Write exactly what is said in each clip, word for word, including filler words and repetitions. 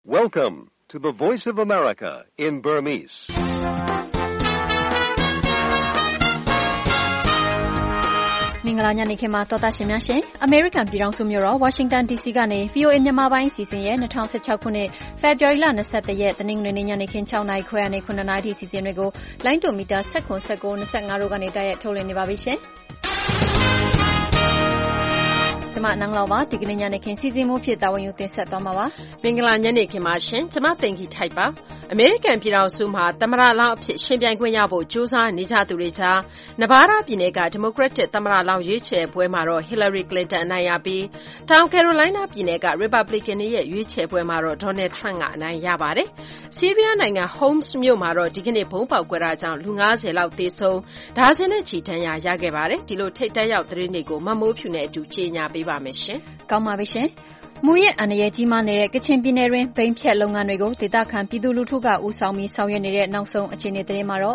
Welcome to the Voice of America in Burmese. ။မင်္ဂလာညနေခင်းမှာတော်သားရှင်များရှင်။ American ပြည်ထောင်စုမြို့တော် Washington ဒီ စီ ကနေ ဗွီအိုအေ မြန်မာပိုင်းအစီအစဉ်ရဲ့၂၀၁၆ခုနှစ်ဖေဖော်ဝါရီလ၂၁ရက်တနင်္ဂနွေနေ့ညနေခင်း၆နာရီခွဲကနေ၇နာရီထိစီစဉ်တွေကိုလိုင်းတိုမီတာ၁၇ ၁၉ ၂၅တို့ကနေတိုက်ရိုက်ထုတ်လွှင့်နေပါပြီရှင်။ကျမနန်းလောင်ပါဒီကနေ့ညနေခင်းစီစဉ်မှုဖြစ်တာဝန်ယူတင်ဆက်သွားမှာပါမင်္ဂလာညနေခင်းပါရှင်ကျမသိင်္ဂီထိုက်ပါအမေရိကန်ပြည်ထောင်စုမှာသမ္မတလောင်းအဖြစ်ရှင်ပြိုင်ခွင့်ရဖို့ကြိုးစားနေကြသူတွေကြားနဗားဒါးပြည်နယ်ကဒီမိုကရက်တစ်သမ္မတလောင်းရွေးချယ်ပွဲမှာတော့ Hillary Clinton အနိုင်ရပြီးတောင်ကယ်ရိုလိုင်းနားပြည်နယ်က Republican တွေရဲ့ရွေးချယ်ပွဲမှာတော့ Donald Trump ကအနိုင်ရပါတယ်ဆီးရီးယားနိုင်ငံ Homs မြို့မှာတော့ဒီကနေ့ဘုံပေါက်ကွဲတာကြောင့်လူ၅၀လောက်သေဆုံးဒါဇင်နဲ့ချီဒဏ်ရာရခဲ့ပါတယ်ဒီလိုထိတ်တက်ရောက်သတင်းတွေကိုမမိုးဖြူနဲ့အတူကြေညာပေးပါမယ်ရှင်ကောင်းပါပြီရှင်မူရဲ့အန္တရာယ်ကြီးမားနေတဲ့ကချင်ပြည်နယ်တွင်ဘိန်းဖြတ်လုပ်ငန်းတွေကိုဒေသခံပြည်သူလူထုကဦးဆောင်ပြီးဆောင်ရွက်နေတဲ့နောက်ဆုံးအခြေအနေသတင်းမှာတော့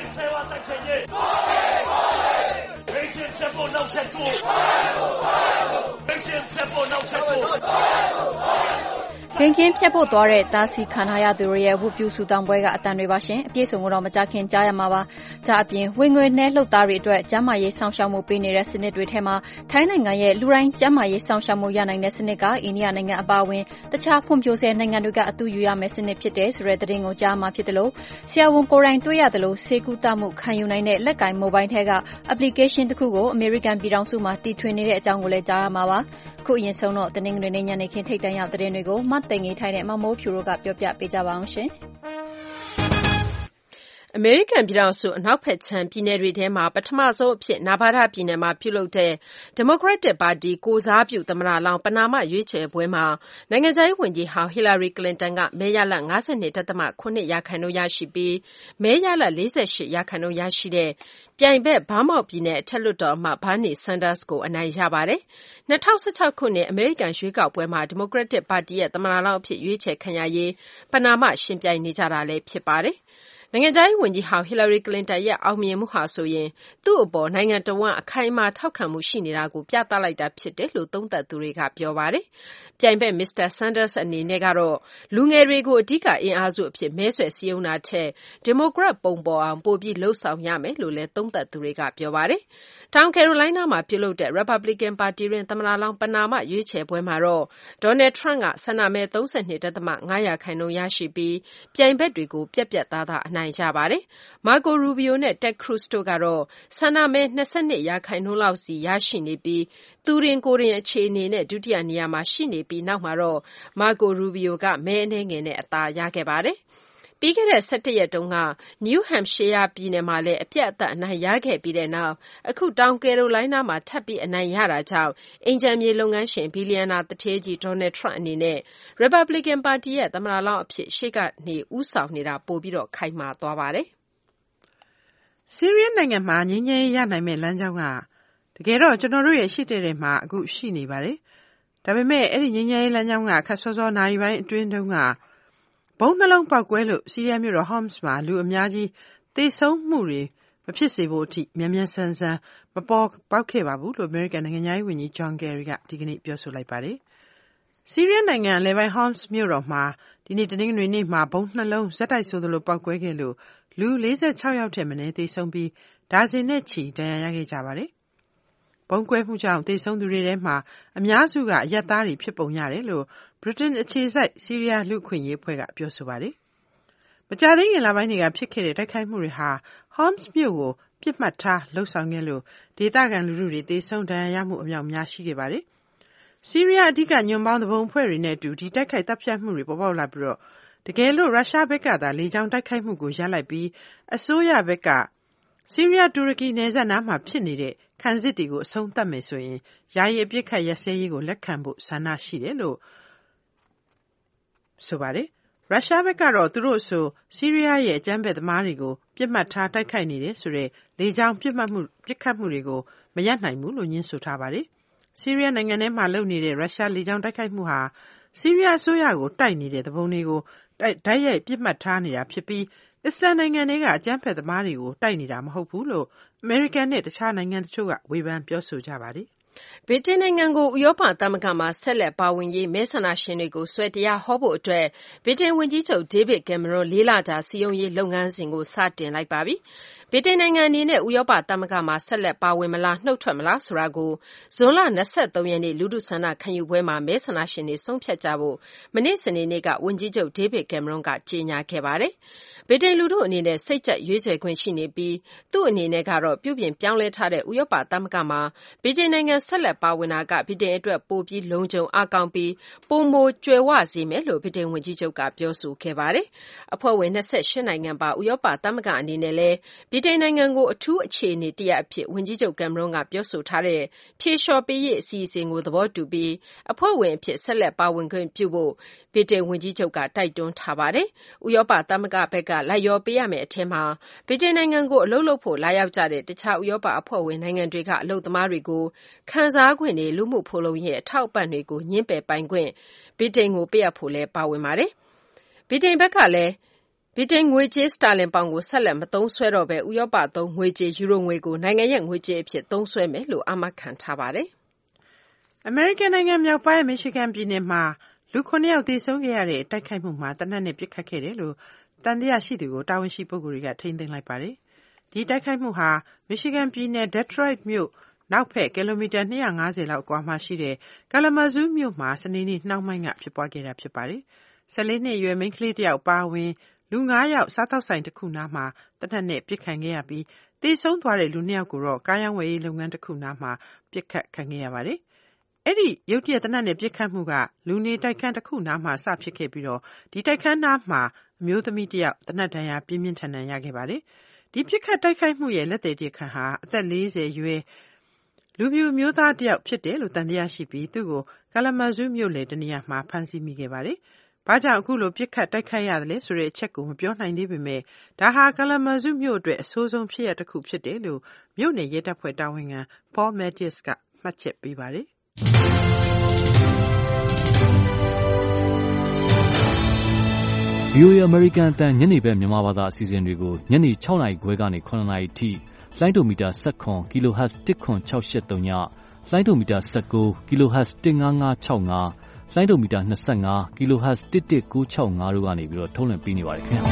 ဘင်ကင်းဖြတ်ဖို့သွားတဲ့တားဆီးခံထားရသူတွေရဲ့ဝတ်ပြုဆုတောင်းပွဲကအတန်တွေပါရှင်အပြည့်စုံကိုတော့မကြခင်ကြားရမှာပါဒါအပြင်ဝင်ငွေနဲ့လှုပ်သားတွေအတွက်ကျန်းမာရေးဆောင်ရှောက်မှုပေးနေတဲ့စနစ်တွေထဲမှာထိုင်းနိုင်ငံရဲ့လူတိုင်းကျန်းမာရေးဆောင်ရှောက်မှုရနိုင်တဲ့စနစ်ကအိန္ဒိယနိုင်ငံအပါအဝင်တခြားဖွံ့ဖြိုးဆဲနိုင်ငံတွေကအတူယူရမယ့်စနစ်ဖြစ်တဲ့ဆိုတဲ့သတင်းကိုကြားမှာဖြစ်တယ်လို့ဆရာဝန်ကိုယ်တိုင်တွေ့ရတယ်လို့စေကူတမှုခံယူနိုင်တဲ့လက်ကင်မိုဘိုင်းထဲက application တစ်ခုကို American ပြည်ထောင်စုမှာတီထွင်နေတဲ့အကြောင်းကိုလည်းကြားရမှာပါခုအရင်ဆုံးတော့တနင်္ဂနွေနေ့ညနေခင်းထိပ်တန်းရောက်သတင်းတွေကိုမတ်သိင်္ဂီထိုင်နဲ့မမိုးဖြူတို့ကပြောပြပေးကြပါအောင်ရှင်အမေရိကန်ပြည်ထောင်စုအနောက်ဘက်ခြမ်းပြည်နယ်တွေထဲမှာပထမဆုံးအဖြစ်နာဗာဒါပြည်နယ်မှာပြုလုပ်တဲ့ဒီမိုကရက်တစ်ပါတီကိုစားပြုသမ္မတလောင်းပနာမရွေးချယ်ပွဲမှာနိုင်ငံခြားရေးဝန်ကြီးဟောင်း Hillary Clinton ကမဲရလဒ် ၅၂.၇ ရာခိုင်နှုန်းရရှိပြီးမဲရလဒ် ၄၈ ရာခိုင်နှုန်းရရှိတဲ့ပြိုင်ဘက်ဗားမောက်ပြည်နယ်အထက်လွှတ်တော်အမတ် Bernie Sanders ကိုအနိုင်ရပါတယ်။၂၀၁၆ခုနှစ်အမေရိကန်ရွေးကောက်ပွဲမှာဒီမိုကရက်တစ်ပါတီရဲ့သမ္မတလောင်းအဖြစ်ရွေးချယ်ခံရရေးပနာမရှင်ပြိုင်နေကြတာလည်းဖြစ်ပါတယ်။နိုင်ငံခြားရေးဝန်ကြီးဟောင်း Hillary Clinton ရဲ့အောင်မြင်မှုဟာဆိုရင်သူ့အပေါ်နိုင်ငံတဝန်းအခိုင်အမာထောက်ခံမှုရှိနေတာကိုပြသလိုက်တာဖြစ်တယ်လို့သုံးသပ်သူတွေကပြောပါတယ်။ပြိုင်ဘက် မစ္စတာ Sanders အနေနဲ့ကတော့လူငယ်တွေကိုအဓိကအင်အားစုအဖြစ်မဲဆွယ်စည်းရုံးတာထက်ဒီမိုကရက်ပုံပေါ်အောင်ပိုပြီးလှုပ်ဆောင်ရမယ်လို့လည်းသုံးသပ်သူတွေကပြောပါတယ်။တောင်ကယ်ရိုလိုင်းနားမှာပြုလုပ်တဲ့ Republican ပါတီတွင်သမ္မတလောင်းပနာမရွေးချယ်ပွဲမှာတော့ Donald Trump ကဆန္ဒမဲ ၃၂.၅ ရာခိုင်နှုန်းရရှိပြီးပြိုင်ဘက်တွေကိုပြတ်ပြတ်သားသားအနိုင်ရပါတယ်။ Marco Rubio နဲ့ Ted Cruz တို့ကတော့ဆန္ဒမဲ ၂၂ ရာခိုင်နှုန်းလောက်စီရရှိနေပြီးသူတင်ကိုယ်တင်အခြေအနေနဲ့ဒုတိယနေရာမှာရှိနေပြီးနောက်မှာတော့ Marco Rubio ကမဲအနည်းငယ်နဲ့အသာရခဲ့ပါတယ်။ပြီးခဲ့တဲ့၁၁ရက်တုန်းက New Hampshire ပြည်နယ်မှာလည်းအပြတ်အသတ်အနိုင်ရခဲ့ပြီးတဲ့နောက်အခုတောင်ကယ်ရိုလိုင်းနားမှာထပ်ပြီးအနိုင်ရတာကြောင့်အိမ်ခြံမြေလုပ်ငန်းရှင်ဘီလီယံနာသူဌေးကြီး Donald Trump အနေနဲ့ Republican ပါတီရဲ့သမ္မတလောင်းအဖြစ်ရှေ့ကနေဦးဆောင်နေတာပိုပြီးတော့ခိုင်မာသွားပါတယ်။ဆီးရီးယားနိုင်ငံမှာငြိမ်းချမ်းရေးရနိုင်မယ့်လမ်းကြောင်းကတကယ်တော့ကျွန်တော်တို့ရဲ့ရှေ့တဲ့မှာအခုရှိနေပါတယ်။ဒါပေမဲ့အဲ့ဒီငြိမ်းချမ်းရေးလမ်းကြောင်းကခက်စောစောနိုင်ပိုင်းအတွင်းတုန်းကဘုံနှလုံးပေါက်ကွဲလို့ဆီးရီးယားမြို့တော် Homs မှာလူအများကြီးသေဆုံးမှုတွေမဖြစ်စေဖို့အထိမြန်မြန်ဆန်ဆန်မပေါ်ပေါက်ခဲ့ပါဘူးလို့ American နိုင်ငံသားရေးဝန်ကြီး John Kerry ကဒီကနေ့ပြောဆိုလိုက်ပါတယ်။ဆီးရီးယားနိုင်ငံအလယ်ပိုင်း Homs မြို့တော်မှာဒီနေ့တနင်္ဂနွေနေ့မှာဘုံနှလုံးဇက်တိုက်ဆိုသလိုပေါက်ကွဲခဲ့လို့လူ၄၆ယောက်ထက်မနည်းသေဆုံးပြီးဒါဇင်နဲ့ချီဒဏ်ရာရခဲ့ကြပါတယ်။ဘုံကွဲမှုကြောင့်သေဆုံးသူတွေထဲမှာအများစုကအရပ်သားတွေဖြစ်ပုံရတယ်လို့ Britain အခြေစိုက်ဆီးရီးယားလူ့အခွင့်အရေးအဖွဲ့ကပြောဆိုပါတယ်။မကြာသေးခင်လပိုင်းတွေကဖြစ်ခဲ့တဲ့တိုက်ခိုက်မှုတွေဟာ Homs မြို့ကိုပြစ်မှတ်ထားလှုပ်ဆောင်ခဲ့လို့ဒေသခံလူထုတွေသေဆုံးဒဏ်ရာရမှုအမြောက်များရှိခဲ့ပါတယ်။ဆီးရီးယားအဓိကညွန့်ပေါင်းသဘုံအဖွဲ့တွေနဲ့အတူဒီတိုက်ခိုက်တပ်ဖြတ်မှုတွေပေါ်ပေါက်လာပြီးတော့တကယ်လို့ရုရှားဘက်ကသာလေကြောင်းတိုက်ခိုက်မှုကိုရပ်လိုက်ပြီးအစိုးရဘက်ကဆီးရီးယားတူရကီနယ်စပ်နားမှာဖြစ်နေတဲ့ခံစစ်တွေကိုအဆုံးသတ်မယ်ဆိုရင်ယာယီအပြစ်ခတ်ရစဲရေးကိုလက်ခံဖို့ဆန္ဒရှိတယ်လို့ဆိုပါတယ်။ရုရှားဘက်ကတော့သူတို့ဆိုဆီးရီးယားရဲ့အကြမ်းဖက်သမားတွေကိုပြစ်မှတ်ထားတိုက်ခိုက်နေတယ်ဆိုတဲ့လေကြောင်းပြစ်မှတ်မှုပြစ်ခတ်မှုတွေကိုမရပ်နိုင်ဘူးလို့ညှင်းဆိုထားပါတယ်။ဆီးရီးယားနိုင်ငံထဲမှာလုပ်နေတဲ့ရုရှားလေကြောင်းတိုက်ခိုက်မှုဟာဆီးရီးယားအစိုးရကိုတိုက်နေတဲ့သဘုံတွေကိုတိုက်ရိုက်ပြစ်မှတ်ထားနေတာဖြစ်ပြီးအစ္စလာမ်နိုင်ငံတွေကအကြမ်းဖက်သမားတွေကိုတိုက်နေတာမဟုတ်ဘူးလို့အမေရိကန်နဲ့တခြားနိုင်ငံတချို့ကဝေဖန်ပြောဆိုကြပါတယ်။ဗြိတိန်နိုင်ငံကိုဥရောပသမဂ္ဂမှာဆက်လက်ပါဝင်ရေးမဲဆန္ဒရှင်တွေကိုဆွဲတရားဟောဖို့အတွက်ဗြိတိန်ဝန်ကြီးချုပ် David Cameron လေးလကြာစည်းရုံးရေးလုပ်ငန်းစဉ်ကိုစတင်လိုက်ပါပြီ။ဗြိတိန်နိုင်ငံအနေနဲ့ဥရောပသမဂ္ဂမှာဆက်လက်ပါဝင်မလားနှုတ်ထွက်မလားဆိုတာကိုဇွန်လ၂၃ရက်နေ့လူထုဆန္ဒခံယူပွဲမှာမဲဆန္ဒရှင်တွေဆုံးဖြတ်ကြဖို့မနေ့စနေနေ့ကဝန်ကြီးချုပ် David Cameron ကကြေညာခဲ့ပါတယ်။ဗြိတိန်လူထုအနေနဲ့စိတ်ကြက်ရွေးချယ်ခွင့်ရှိနေပြီးသူ့အနေနဲ့ကတော့ပြုပြင်ပြောင်းလဲထားတဲ့ဥရောပသမဂ္ဂမှာဗြိတိန်နိုင်ငံဆက်လက်ပါဝင်တာကဗြိတိန်အတွက်ပိုပြီးလုံခြုံအားကောင်းပြီးပိုမိုကြွယ်ဝစေမယ်လို့ဗြိတိန်ဝန်ကြီးချုပ်ကပြောဆိုခဲ့ပါတယ်။အဖွဲ့ဝင်၂၈နိုင်ငံပါဥရောပသမဂ္ဂအနေနဲ့လည်းဗြိတိန်နိုင်ငံကိုအထူးအခြေအနေတရပ်အဖြစ်ဝန်ကြီးချုပ်ကင်မရွန်းကပြောဆိုထားတဲ့ဖြေလျှော်ပေးရေးအစီအစဉ်ကိုသဘောတူပြီးအဖွဲ့ဝင်အဖြစ်ဆက်လက်ပါဝင်ခွင့်ပြုဖို့ဗြိတိန်ဝန်ကြီးချုပ်ကတိုက်တွန်းထားပါတယ်။ဥရောပသမဂ္ဂဘက်ကလိုက်လျောပေးရမယ့်အထက်မှာဗြိတိန်နိုင်ငံကိုအလုပ်လုပ်ဖို့လာရောက်ကြတဲ့တခြားဥရောပအဖွဲ့ဝင်နိုင်ငံတွေကအလုပ်သမားတွေကိုခံစားခွင့်တွေလူမှုဖိုလုံရဲ့အထောက်အပံ့တွေကိုညှင်းပယ်ပိုင်ခွင့်ဗြိတိန်ကိုပေးအပ်ဖို့လည်းပါဝင်ပါတယ်။ဗြိတိန်ဘက်ကလည်းဗြိတိန်ငွေကြေးစတာလင်ပေါင်ကိုဆက်လက်မသုံးစွဲတော့ဘဲဥရောပသုံးငွေကြေးယူရိုငွေကိုနိုင်ငံရဲ့ငွေကြေးအဖြစ်သုံးစွဲမယ်လို့အာမခံထားပါတယ်။အမေရိကန်နိုင်ငံမြောက်ပိုင်းမီရှီဂန်ပြည်နယ်မှာလူခုနှစ်ယောက်သေဆုံးခဲ့ရတဲ့တိုက်ခိုက်မှုမှာတနက်နေ့ပစ်ခတ်ခဲ့တယ်လို့တန်တရားရှိသူကိုတာဝန်ရှိပုဂ္ဂိုလ်တွေကထိန်းသိမ်းလိုက်ပါတယ်။ဒီတိုက်ခိုက်မှုဟာမီရှီဂန်ပြည်နယ် Detroit မြို့နောက်ဖက်ကီလိုမီတာ၂၅၀လောက်အကွာမှာရှိတဲ့ကာလာမာဇူးမြို့မှာစနေနေ့နှောင်းပိုင်းကဖြစ်ပွားခဲ့တာဖြစ်ပါတယ်။၁၄နှစ်အရွယ်မိန်းကလေးတယောက်ပါဝင်လူ၅ယောက်စားသောက်ဆိုင်တစ်ခုနားမှာတနက်နေ့ပစ်ခတ်ခဲ့ရပြီးသေဆုံးသွားတဲ့လူနှစ်ယောက်ကိုတော့ကားရောင်းဝယ်ရေးလုပ်ငန်းတစ်ခုနားမှာပစ်ခတ်ခံခဲ့ရပါတယ်။အဲ့ဒီရုတ်တရက်တနက်နဲ့ပြစ်ခတ်မှုကလူနေတိုက်ခန်းတစ်ခုနားမှာစဖြစ်ခဲ့ပြီးတော့ဒီတိုက်ခန်းနားမှာအမျိုးသမီးတယောက်တနက်တန်ရာပြင်းပြင်းထန်ထန်ရခဲ့ပါတယ်။ဒီပြစ်ခတ်တိုက်ခိုက်မှုရဲ့လက်သည်တရားခံဟာအသက်၄၀ရွယ်လူပြူမျိုးသားတယောက်ဖြစ်တယ်လို့တန်တရားရှိပြီးသူ့ကိုကာလာမာဇူးမြို့လေတနေရာမှာဖမ်းဆီးမိခဲ့ပါတယ်။ဘာကြောင့်အခုလိုပြစ်ခတ်တိုက်ခိုက်ရတယ်လဲဆိုတဲ့အချက်ကိုမပြောနိုင်သေးပေမဲ့ဒါဟာကာလာမာဇူးမြို့အတွက်အဆိုးဆုံးဖြစ်ရတစ်ခုဖြစ်တယ်လို့မြို့နယ်ရဲတပ်ဖွဲ့တာဝန်ခံ Paul Mattis ကမှတ်ချက်ပေးပါတယ်။ဗွီအိုအေ American အသံညနေဘက်မြန်မာဘာသာအစီအစဉ်တွေကိုညနေ၆နာရီခွဲကနေ၇နာရီထိလိုင်းဒိုမီတာ၁၇ kHz ၁၇၆၈၃ညလိုင်းဒိုမီတာ၁၉ kHz ၁၅၅၆၅လိုင်းဒိုမီတာ၂၅ kHz ၁၁၉၆၅တို့ကနေပြီးတော့ထုတ်လွှင့်ပေးနေပါတယ်ခင်ဗျာ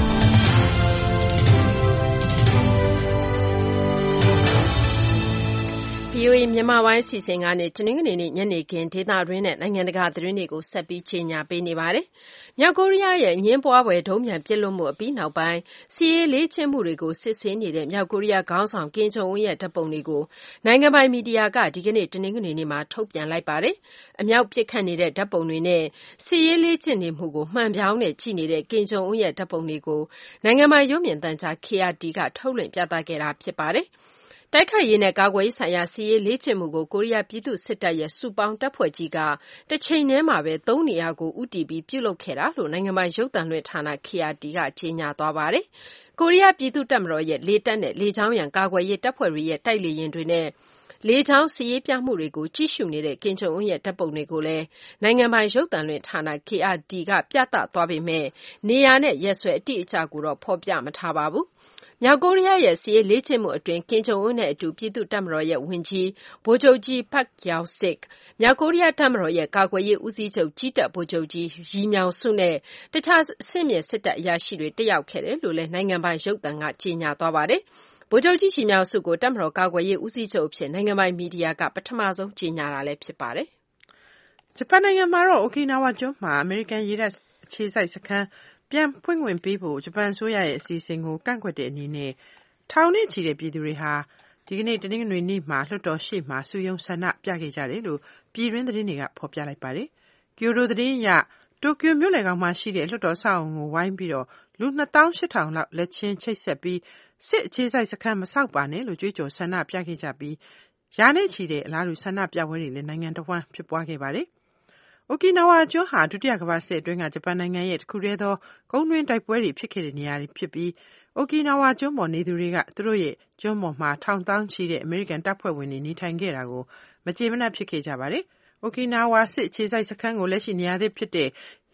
ဗွီအိုအေမြန်မာပိုင်းအစီအစဉ်ကနေတနင်္ဂနွေနေ့ညနေခင်းဒေသတွင်းနဲ့နိုင်ငံတကာသတင်းတွေကိုဆက်ပြီးချညာပေးနေပါတယ်။မြောက်ကိုရီးယားရဲ့ညှင်းပွားပွဲဒုံးပျံပစ်လွှတ်မှုအပြီးနောက်ပိုင်းစစ်ရေးလေ့ကျင့်မှုတွေကိုစစ်ဆေးနေတဲ့မြောက်ကိုရီးယားခေါင်းဆောင်ကင်ဂျုံအွန်းရဲ့ဓာတ်ပုံတွေကိုနိုင်ငံပိုင်မီဒီယာကဒီကနေ့တနင်္ဂနွေနေ့မှာထုတ်ပြန်လိုက်ပါတယ်။အမြောက်ပစ်ခတ်နေတဲ့ဓာတ်ပုံတွေနဲ့စစ်ရေးလေ့ကျင့်နေမှုကိုမှန်ပြောင်းနဲ့ကြည့်နေတဲ့ကင်ဂျုံအွန်းရဲ့ဓာတ်ပုံတွေကိုနိုင်ငံပိုင်ရုပ်မြင်သံကြား K R T ကထုတ်လွှင့်ပြသခဲ့တာဖြစ်ပါတယ်။တိုက်ခိုက်ရေးနဲ့ကာကွယ်ရေးဆိုင်ရာစစ်ရေးလေ့ကျင့်မှုကိုကိုရီးယားပြည်သူ့စစ်တပ်ရဲ့စုပေါင်းတပ်ဖွဲ့ကြီးကတစ်ချိန်တည်းမှာပဲသုံးနေရာကိုဦးတည်ပြီးပြုလုပ်ခဲ့တာလို့နိုင်ငံပိုင်ရုပ်သံလွှင့်ဌာန K R T ကကြေညာသွားပါတယ်။ကိုရီးယားပြည်သူ့တပ်မတော်ရဲ့လေတပ်နဲ့လေကြောင်းရန်ကာကွယ်ရေးတပ်ဖွဲ့တွေရဲ့တိုက်လေယာဉ်တွေနဲ့လေကြောင်းစစ်ရေးပြမှုတွေကိုကြည့်ရှုနေတဲ့ကင်ဂျုံအွန်းရဲ့ဓာတ်ပုံတွေကိုလည်းနိုင်ငံပိုင်ရုပ်သံလွှင့်ဌာန K R T ကပြသသွားပေမဲ့နေရာနဲ့ရက်စွဲအတိအကျကိုတော့ဖော်ပြမထားပါဘူး။မြောက်ကိုရီးယားရဲ့စစ်ရေးလေ့ကျင့်မှုအတွင်းကင်ဂျုံအွန်းနဲ့အတူပြည်သူ့တပ်မတော်ရဲ့ဝန်ကြီးဗိုလ်ချုပ်ကြီး Park Yeon-sik မြောက်ကိုရီးယားတပ်မတော်ရဲ့ကာကွယ်ရေးဦးစီးချုပ်ကြီးတပ်ဗိုလ်ချုပ်ကြီးရီမြောင်စုနဲ့တခြားအဆင့်မြင့်စစ်တပ်အရာရှိတွေတက်ရောက်ခဲ့တယ်လို့လည်းနိုင်ငံပိုင်ရုပ်သံကကြေညာသွားပါတယ်။ဗိုလ်ချုပ်ကြီးရီမြောင်စုကိုတပ်မတော်ကာကွယ်ရေးဦးစီးချုပ်အဖြစ်နိုင်ငံပိုင်မီဒီယာကပထမဆုံးကြေညာတာလည်းဖြစ်ပါတယ်။ဂျပန်နိုင်ငံမှာတော့ Okinawa ကျွန်းမှာအမေရိကန်ရေတပ်အခြေစိုက်စခန်းပြန်ဖွင့်ခွင့်ပေးဖို့ဂျပန်အစိုးရရဲ့အစီအစဉ်ကိုကန့်ကွက်တဲ့အနေနဲ့ထောင်နဲ့ချီတဲ့ပြည်သူတွေဟာဒီကနေ့တနင်္ဂနွေနေ့မှာလွှတ်တော်ရှေ့မှာစုရုံးဆန္ဒပြခဲ့ကြတယ်လို့ပြည်တွင်းသတင်းတွေကဖော်ပြလိုက်ပါတယ်။ကျိုဒိုသတင်းအရတိုကျိုမြို့လယ်ကောင်မှာရှိတဲ့လွှတ်တော်ဆောက်အုံကိုဝိုင်းပြီးတော့လူနှစ်သောင်းရှစ်ထောင်လောက်လက်ချင်းချိတ်ဆက်ပြီးစစ်အခြေစိုက်စခန်းမဆောက်ပါနဲ့လို့ကြွေးကြော်ဆန္ဒပြခဲ့ကြပြီးရာနဲ့ချီတဲ့အလားတူဆန္ဒပြပွဲတွေလည်းနိုင်ငံတော်ဝန်ဖြစ်ပွားခဲ့ပါတယ်။ Okinawa ကျွန်းဟာဒုတိယကမ္ဘာစစ်အတွင်းကဂျပန်နိုင်ငံရဲ့တစ်ခုတည်းသောကုန်းတွင်းတိုက်ပွဲတွေဖြစ်ခဲ့တဲ့နေရာတွေဖြစ်ပြီး Okinawa ကျွန်းပေါ်နေသူတွေကသူတို့ရဲ့ကျွန်းပေါ်မှာထောင်သောင်းချီတဲ့အမေရိကန်တပ်ဖွဲ့ဝင်တွေနေထိုင်ခဲ့တာကိုမကျေမနပ်ဖြစ်ခဲ့ကြပါတယ်။ Okinawa စစ်အခြေစိုက်စခန်းကိုလက်ရှိနေရာသစ်ဖြစ်တဲ့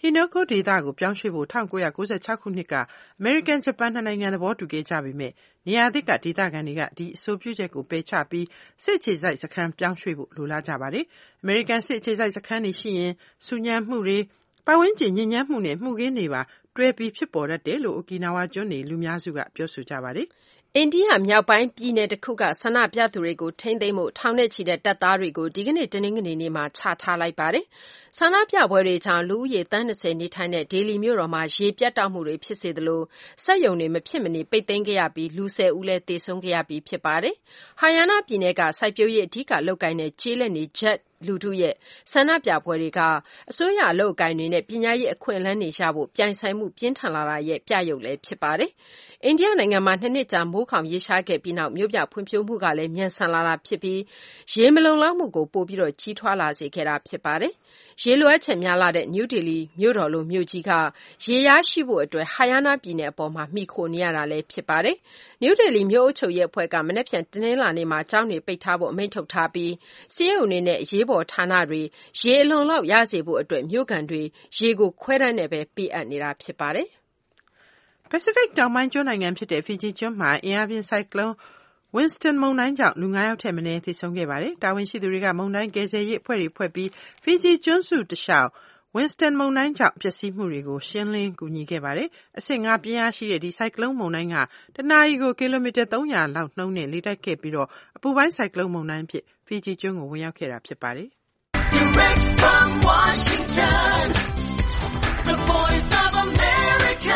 Hinoko ဒေသကိုပြောင်းရွှေ့ဖို့၁၉၉၆ခုနှစ်ကအမေရိကန်ဂျပန်နှစ်နိုင်ငံသဘောတူခဲ့ကြပေမဲ့နေရာသစ်ကဒေသခံတွေကဒီအဆိုပြုချက်ကိုပယ်ချပြီးစစ်အခြေစိုက်စခန်းပြောင်းရွှေ့ဖို့လိုလားကြပါတယ်။အမေရိကန်စစ်အခြေစိုက်စခန်းတွေရှိရင်ဆူညံမှုတွေပတ်ဝန်းကျင်ညစ်ညမ်းမှုနဲ့မှုခင်းတွေပါတွဲပြီးဖြစ်ပေါ်တတ်တယ်လို့ Okinawa ကျွန်းနေလူများစုကပြောဆိုကြပါတယ်။အိန္ဒိယမြောက်ပိုင်းပြည်နယ်တစ်ခုကဆန္ဒပြသူတွေကိုထိန်းသိမ်းဖို့ထောင်နဲ့ချီတဲ့တပ်သားတွေကိုဒီကနေ့တနင်္ဂနွေနေ့မှာချထားလိုက်ပါတယ်။ဆန္ဒပြပွဲတွေကြောင့်လူဦးရေသန်း၂၀နေထိုင်တဲ့ဒေလီမြို့တော်မှာရေပြတ်တောက်မှုတွေဖြစ်စေသလိုစက်ရုံတွေမဖြစ်မနေပိတ်သိမ်းခဲ့ရပြီးလူ၁၀ဦးလည်းသေဆုံးခဲ့ရပြီးဖြစ်ပါတယ်။ဟာယာနာပြည်နယ်ကစိုက်ပျိုးရေးအဓိကလုပ်ကိုင်တဲ့ကျေးလက်နေဂျက်လူထုရဲ့ဆန္ဒပြပွဲတွေကအစိုးရအလုပ်အကိုင်တွေနဲ့ပညာရေးအခွင့်အလမ်းတွေရဖို့ပြိုင်ဆိုင်မှုပြင်းထန်လာတာရဲ့ပြရုပ်လည်းဖြစ်ပါတယ်။အိန္ဒိယနိုင်ငံမှာနှစ်နှစ်ကြာမိုးခေါင်ရေရှားခဲ့ပြီးနောက်မြို့ပြဖွံ့ဖြိုးမှုကလည်းမြန်ဆန်လာတာဖြစ်ပြီးရေမလုံလောက်မှုကိုပိုပြီးတော့ကြီးထွားလာစေခဲ့တာဖြစ်ပါတယ်။ရေလိုအပ်ချက်များလာတဲ့နယူးဒေလီမြို့တော်လိုမြို့ကြီးကရေရရှိဖို့အတွက်ဟာယာနာပြည်နယ်အပေါ်မှာမှီခိုနေရတာလည်းဖြစ်ပါတယ်။နယူးဒေလီမြို့အုပ်ချုပ်ရေးအဖွဲ့ကမနက်ဖြန်တနင်္လာနေ့မှာကျောင်းတွေပိတ်ထားဖို့အမိန့်ထုတ်ထားပြီးစီးရုံတွေနဲ့ရေးပေါ်ဌာနတွေရေအလွန်လောက်ရစေဖို့အတွက်မြို့ကန်တွေရေကိုခွဲတမ်းနဲ့ပဲပေးအပ်နေတာဖြစ်ပါတယ်။ Pacific တောင်ပိုင်းကျွန်းနိုင်ငံဖြစ်တဲ့ Fiji ကျွန်းမှာအင်အားပြင်းဆိုင်ကလုန်း Winston မုန်တိုင်းကြောင့်လူ၅ယောက်ထက်မနည်းသေဆုံးခဲ့ပါတယ်။တာဝန်ရှိသူတွေကမုန်တိုင်းကယ်ဆယ်ရေးအဖွဲ့တွေဖွဲ့ပြီး Fiji ကျွန်းစုတလျှောက် Winston မုန်တိုင်းကြောင့်ပျက်စီးမှုတွေကိုရှင်းလင်းကူညီခဲ့ပါတယ်။အဆင့်၅ပြင်းအားရှိတဲ့ဒီဆိုင်ကလုန်းမုန်တိုင်းကတနာရီကိုကီလိုမီတာ၃၀၀လောက်နှုန်းနဲ့လေတိုက်ခဲ့ပြီးတော့အပူပိုင်းဆိုင်ကလုန်းမုန်တိုင်းဖြစ် Fiji ကျွန်းကိုဝင်ရောက်ခဲ့တာဖြစ်ပါတယ်။ Direct from Washington, the Voice of America,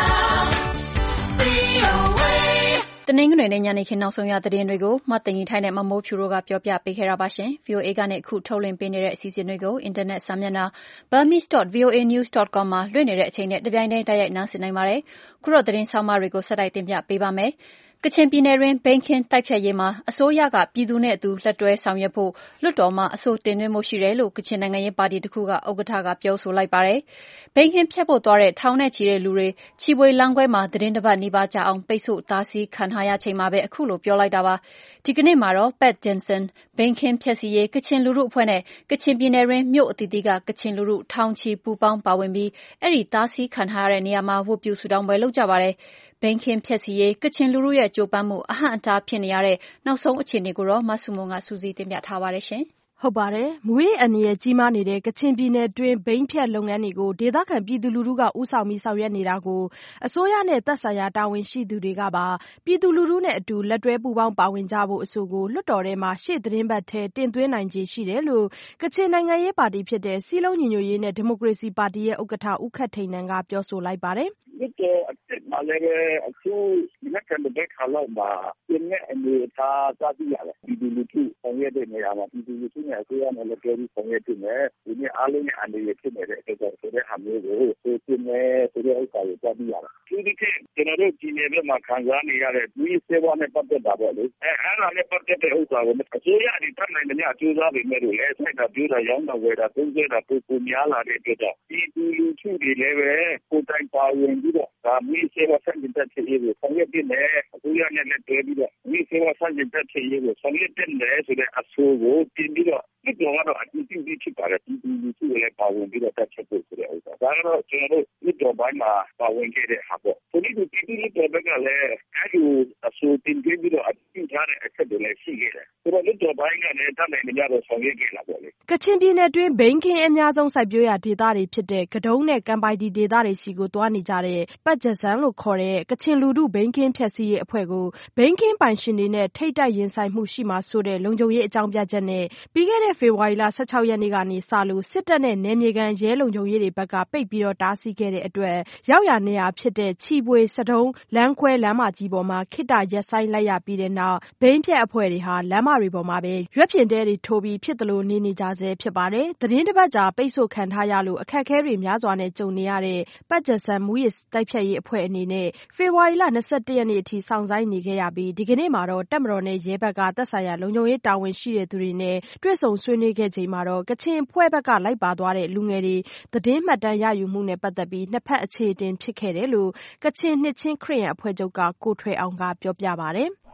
တနင်္ဂနွေနေ့ညနေခင်းနောက်ဆုံးရသတင်းတွေကိုမသိင်္ဂီထိုက်နဲ့မမိုးဖြူတို့ကပြောပြပေးခဲ့တာပါရှင်။ဗွီအိုအေကနေအခုထုတ်လွှင့်ပေးနေတဲ့အစီအစဉ်တွေကိုအင်တာနက်စာမျက်နှာ burmese dot voa news dot com မှာလွှင့်နေတဲ့အချိန်နဲ့တပြိုင်တည်းတိုက်ရိုက်နားဆင်နိုင်ပါတယ်။ခုတော့သတင်းဆောင်မတွေကိုဆက်တိုက်တင်ပြပေးပါမယ်။ကချင်ပြည်နယ်တွင်းဘိန်းခင်းတိုက်ဖျက်ရေးမှာအစိုးရကပြည်သူနဲ့အတူလက်တွဲဆောင်ရွက်ဖို့လွှတ်တော်မှာအဆိုတင်သွင်းမှုရှိတယ်လို့ကချင်နိုင်ငံရေးပါတီတစ်ခုကဥက္ကဋ္ဌကပြောဆိုလိုက်ပါတယ်။ဘိန်းခင်းဖျက်ဖို့သွားတဲ့ထောင်နဲ့ချီတဲ့လူတွေချီပွေလမ်းခွဲမှာသတင်းတစ်ပတ်နီးပါးကြာအောင်ပိတ်ဆို့တားဆီးခံထားရချိန်မှာပဲအခုလိုပြောလိုက်တာပါ။ဒီကနေ့မှာတော့ Pat Johnson ဘိန်းခင်းဖျက်ဆီးရေးကချင်လူထုအဖွဲ့နဲ့ကချင်ပြည်နယ်တွင်းမြို့အသီးသီးကကချင်လူထုထောင်ချီပူးပေါင်းပါဝင်ပြီးအဲ့ဒီတားဆီးခံထားရတဲ့နေရာမှာဝတ်ပြုဆုတောင်းပွဲလုပ်ကြပါတယ်။ဘိန်းခင်းဖျက်ဆီးရေးကချင်လူထုရဲ့ကြိုးပမ်းမှုအဟန့်အတားဖြစ်နေရတဲ့နောက်ဆုံးအခြေအနေကိုတော့မဆုမွန်ကစူးစီးတင်ပြထားပါတယ်ရှင်။ဟုတ်ပါတယ်။မူရေးအန္တရာယ်ကြီးမားနေတဲ့ကချင်ပြည်နယ်တွင်းဘိန်းဖြတ်လုပ်ငန်းတွေကိုဒေသခံပြည်သူလူထုကဦးဆောင်ပြီးဆောင်ရွက်နေတာကိုအစိုးရနဲ့သက်ဆိုင်ရာတာဝန်ရှိသူတွေကပါပြည်သူလူထုနဲ့အတူလက်တွဲပူးပေါင်းပါဝင်ကြဖို့အဆိုကိုလွှတ်တော်ထဲမှာရှေ့သတင်းပတ်ထဲတင်သွင်းနိုင်ခြေရှိတယ်လို့ကချင်နိုင်ငံရေးပါတီဖြစ်တဲ့စည်းလုံးညီညွတ်ရေးနဲ့ဒီမိုကရေစီပါတီရဲ့ဥက္ကဋ္ဌဦးခက်ထိန်နန်ကပြောဆိုလိုက်ပါတယ်။လွှတ်တော်အစ်စ်မှာလည်းအခုဒီနေ့ကတည်းကခါလောက်မှာပြင်းတဲ့အနေအထားစသည်ရတယ်ပြည်သူလူထုဆောင်ရွက်တဲ့နေရာမှာပြည်သူလူထုနဲ့အစိုးရနဲ့လည်းကြိုးပြီးဆောင်ရွက်နေတယ်ဒီနေ့အားလုံးနဲ့အနေရဖြစ်နေတဲ့အတွက်ဆိုတဲ့ဟာမျိုးကိုသိသိနဲ့ဆိုတဲ့ဥစ္စာကိုစသည်ရတယ်ဒီဒီကကျွန်တော်တို့ဒီနေ့ဘက်မှာခံစားနေရတဲ့ဒီစေဝါနဲ့ပတ်သက်တာပေါ့လေအဲအဲ့ဒါနဲ့ပတ်သက်တဲ့ဥစ္စာကိုအစိုးရဒီတတ်နိုင်တဲ့များအကျိုးစားပေမဲ့လို့လည်းစိုက်တာပြိုးတာရောင်းတာဝယ်တာသုံးစွဲတာပိုပိုများလာတဲ့အတွက်ကြောင့်ပြည်သူလူထုတွေလည်းပဲကိုယ်တိုင်ပါဝင်ပြီးတော့ဒါမျိုးစေဝါဆက်တဲ့ဖြစ်ရေးကိုဆောင်ရွက်နေတယ်အစိုးရနဲ့လည်းတွဲပြီးတော့မျိုးစေဝါဆက်တဲ့ဖြစ်ရေးကိုဆောင်ရွက်တယ်ဆိုတဲ့အဆိုကိုတင်ပြီးတော့ဒီတော့တော့အတူတူဖြစ်ပါတယ်ပြည်သူလူထုလည်းပါဝင်ပြီးတော့တက်ချက်ဖို့ဆိုတဲ့ဥစ္စာဒါကတော့ကျွန်တော်တို့ဒီတော့ဘိုင်းမှာပါဝင်ခဲ့တဲ့ဟာပေါ့ဒီလိုပြည်သူလူထုဘက်ကလည်းအဲဒီအဆိုတင်ပြီးတော့အတူထားတဲ့အချက်တွေလည်းရှိခဲ့တယ်ဆိုတော့ဒီတော့ဘိုင်းကလည်းတတ်နိုင်ကြတော့ဆောင်ရွက်ခဲ့လာပေါ့လေကချင်ပြည်နယ်တွင်းဘိန်းခင်းအများဆုံးစိုက်ပျိုးရာဒေသတွေဖြစ်တဲ့ကဒုံးနဲ့ကံပိုင်တီဒေသတွေစီကိုတွားနေကြတဲ့ပတ်ကျဆန်းလို့ခေါ်တဲ့ကချင်လူထုဘိန်းခင်းဖျက်ဆီးရေးအဖွဲ့ကိုဘိန်းခင်းပိုင်ရှင်တွေနဲ့ထိတ်တိုက်ရင်ဆိုင်မှုရှိမှဆိုတဲ့လုံခြုံရေးအကြောင်းပြချက်နဲ့ပြီးခဲ့တဲ့ဖေဖော်ဝါရီလ၁၆ရက်နေ့ကနေစလို့စစ်တပ်နဲ့နယ်မြေခံရဲလုံခြုံရေးတွေဘက်ကပိတ်ပြီးတော့တားဆီးခဲ့တဲ့အတွက်ရောက်ရနေရဖြစ်တဲ့ချီပွေစတုံးလမ်းခွဲလမ်းမကြီးပေါ်မှာခိတ္တရက်ဆိုင်လိုက်ရပြီးတဲ့နောက်ဘိန်းဖြတ်အဖွဲ့တွေဟာလမ်းမတွေပေါ်မှာပဲရွက်ဖျင်တဲတွေထိုးပြီးဖြစ်သလိုနေနေကြဆဲဖြစ်ပါတယ်။သတင်းတစ်ပတ်ကြာပိတ်ဆို့ခံထားရလို့အခက်အခဲတွေများစွာနဲ့ကြုံနေရတဲ့ပတ်ကျဆန်မူရစ်တိုက်ဖြတ်ရေးအဖွဲ့အနေနဲ့ဖေဖော်ဝါရီလ၂၁ရက်နေ့အထိစောင့်ဆိုင်းနေခဲ့ရပြီးဒီကနေ့မှာတော့တပ်မတော်နဲ့ရဲဘက်ကသက်ဆိုင်ရာလုံခြုံရေးတာဝန်ရှိတဲ့သူတွေနဲ့တွေ့ဆုံဆွေးနွေးခဲ့ချိန်မှာတော့ကချင်အဖွဲ့ဘက်ကလိုက်ပါသွားတဲ့လူငယ်တွေသတင်းမှတ်တမ်းရယူမှုနဲ့ပတ်သက်ပြီးနှစ်ဖက်အခြေအတင်ဖြစ်ခဲ့တယ်လို့ကချင်နှစ်ချင်းခရစ်ယာန်အဖွဲ့ချုပ်ကကိုထွေအောင်ကပြောပြပါတယ်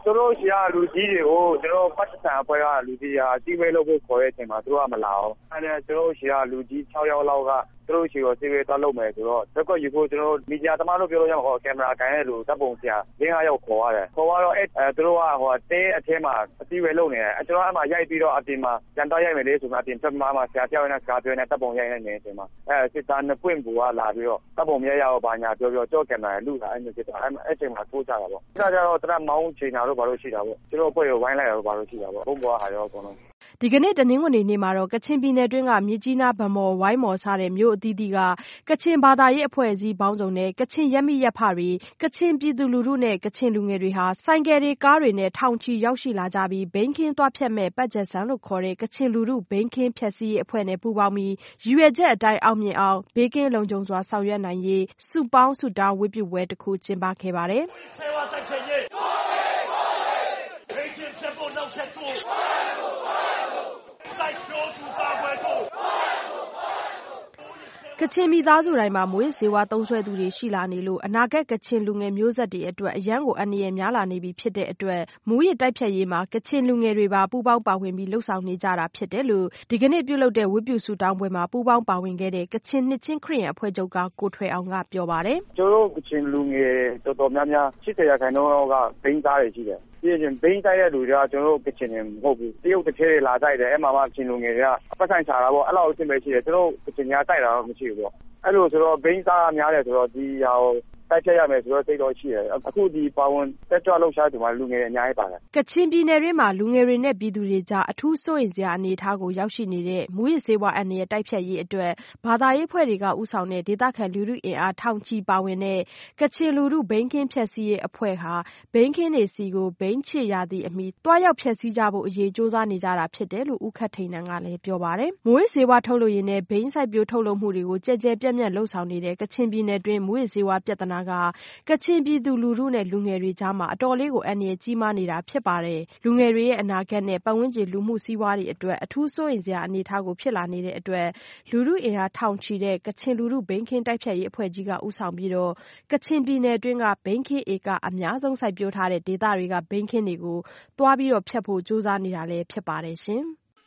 သူတို့ရှိရလူကြီးတွေကိုကျွန်တော်ပတ်စံအဖွဲ့ကလူကြီးရာစီဝေးလုပ်ဖို့ခေါ်တဲ့အချိန်မှာသူတို့ကမလာအောင်အဲ့ဒါကျွန်တော်ရှိရလူကြီး၆ယောက်လောက်ကသူတို့ရှိရောစီဝေးသွားလုပ်မယ်ဆိုတော့တက်ကွက်ယူဖို့ကျွန်တော်မီဒီယာသမားတို့ပြောလို့ရမှာဟောကင်မရာကန်တဲ့လူတပ်ပုံဆရာ၄၅ယောက်ခေါ်ရတယ်ခေါ်တော့အဲ့သူတို့ကဟိုတဲအထဲမှာအစီဝေးလုပ်နေတယ်ကျွန်တော်အဲ့မှာရိုက်ပြီးတော့အပြင်မှာကြံတော့ရိုက်မယ်လေဆိုမှအပြင်ထွက်မှာမှာဆရာပြောင်းနေတာစကားပြောနေတပ်ပုံရိုက်နေနေတယ်မှာအဲ့စစ်သားနှစ်ပွင့်ဘူကလာပြီးတော့တပ်ပုံမြဲရအောင်ဘာညာပြောပြောကြော့ကင်မရာလူလာအဲ့မျိုးဖြစ်တော့အဲ့အဲ့ချိန်မှာထိုးကြတာပေါ့ဒါကြတော့တရမောင်းချိန်တာတို့ဘာလို့ရှိတာပေါ့ကျွန်တော်အဖွဲ့ကိုဝိုင်းလိုက်ရတော့ဘာလို့ရှိတာပေါ့ဘုံဘွားဟာရောအကုန်လုံးဒီကနေ့တနင်္ဂနွေနေ့မှာတော့ကချင်ပြည်နယ်တွင်းကမြစ်ကြီးနားဗမော်ဝိုင်းမော်စတဲ့မြို့အသီးသီးကကချင်ဘာသာရေးအဖွဲ့အစည်းပေါင်းစုံနဲ့ကချင်ရပ်မိရပ်ဖတွေကချင်ပြည်သူလူထုနဲ့ကချင်လူငယ်တွေဟာဆိုင်ကယ်တွေကားတွေနဲ့ထောင်ချီရောက်ရှိလာကြပြီးဘိန်းခင်းသွားဖြတ်မဲ့ပတ်ကျက်ဆန်လို့ခေါ်တဲ့ကချင်လူထုဘိန်းခင်းဖြတ်စည်းရေးအဖွဲ့နဲ့ပူးပေါင်းပြီးရည်ရွယ်ချက်အတိုင်းအောင်မြင်အောင်ဘေးကင်းလုံခြုံစွာဆောင်ရွက်နိုင်ရေးစုပေါင်းစုတောင်းဝတ်ပြုပွဲတစ်ခုကျင်းပခဲ့ပါတယ်ကချင်မိသားစုတိုင်းမှာမွေးစေဝါသုံးဆွဲသူတွေရှိလာနေလို့အနာဂတ်ကချင်လူငယ်မျိုးဆက်တွေအတွက်အရန်ကိုအန္တရာယ်များလာနေပြီဖြစ်တဲ့အတွက်မူရစ်တိုက်ဖြတ်ရေးမှာကချင်လူငယ်တွေပါပူးပေါင်းပါဝင်ပြီးလှုပ်ဆောင်နေကြတာဖြစ်တယ်လို့ဒီကနေ့ပြုလုပ်တဲ့ဝတ်ပြုဆုတောင်းပွဲမှာပူးပေါင်းပါဝင်ခဲ့တဲ့ကချင်နှစ်ချင်းခရစ်ယာန်အဖွဲ့ချုပ်ကကိုထွေအောင်ကပြောပါတယ်ကျွန်တော်ကချင်လူငယ်တော်တော်များများ၈၀ရာခိုင်နှုန်းလောက်ကဘိန်းသားတွေရှိတယ်ပြည်ချင်းဘိန်းတိုက်တဲ့လူတွေကကျွန်တော်ကချင်နေမဟုတ်ဘူးတရုတ်တစ်ထဲလာတိုက်တယ်အဲ့မှာမှကချင်လူငယ်တွေကပတ်ဆိုင်ချတာပေါ့အဲ့လိုအဆင်ပဲရှိတယ်ကျွန်တော်ကချင်ညာတိုက်တာတော့မရှိဘူးပေါ့အဲ့လိုဆိုတော့ဘိန်းသားများတယ်ဆိုတော့ဒီဟာကိုတိုက်ဖြတ်ရမယ်ဆိုတော့စိတ်တော့ရှိတယ်အခုဒီပါဝင်တက်ကြွလှုပ်ရှားသူမှာလူငယ်တွေအများကြီးပါတယ်ကချင်ပြည်နယ်တွင်းမှာလူငယ်တွေနဲ့ပြည်သူတွေကြားအထူးစိုးရိမ်စရာအနေအထားကိုရောက်ရှိနေတဲ့မူရစ်ဆေးဝါးအန္တရာယ်တိုက်ဖြတ်ရေးအတွက်ဘာသာရေးဖွဲ့တွေကဦးဆောင်တဲ့ဒေသခံလူထုအင်အားထောင်ချီပါဝင်တဲ့ကချင်လူထုဘိန်းခင်းဖြတ်စည်းရေးအဖွဲ့ဟာဘိန်းခင်းတွေစီကိုဘိန်းချစ်ရသည့်အမိတွားရောက်ဖြတ်စည်းကြဖို့အရေးစ조사နေကြတာဖြစ်တယ်လို့ဦးခတ်ထိန်နန်းကလည်းပြောပါတယ်မူရစ်ဆေးဝါးထုတ်လုပ်ရင်းနဲ့ဘိန်းစိုက်ပျိုးထုတ်လုပ်မှုတွေကိုကြဲကြဲပြန့်ပြန့်လှုပ်ဆောင်နေတဲ့ကချင်ပြည်နယ်တွင်းမူရစ်ဆေးဝါးပြဿနာကကချင်ပြည်သူလူထုနဲ့လူငယ်တွေကြားမှာအတော်လေးကိုအန္တရာယ်ကြီးမားနေတာဖြစ်ပါတယ်လူငယ်တွေရဲ့အနာဂတ်နဲ့ပတ်ဝန်းကျင်လူမှုစီးပွားတွေအတွက်အထူးစိုးရိမ်စရာအနေအထားကိုဖြစ်လာနေတဲ့အတွက်လူထုအင်အားထောင်ချီတဲ့ကချင်လူထုဘိန်းခင်းတိုက်ဖြတ်ရေးအဖွဲ့ကြီးကဦးဆောင်ပြီးတော့ကချင်ပြည်နယ်တွင်းကဘိန်းခင်းဧကအများဆုံးစိုက်ပျိုးထားတဲ့ဒေသတွေကဘိန်းခင်းတွေကိုတွားပြီးတော့ဖြတ်ဖို့ကြိုးစားနေတာလည်းဖြစ်ပါတယ်ရှင်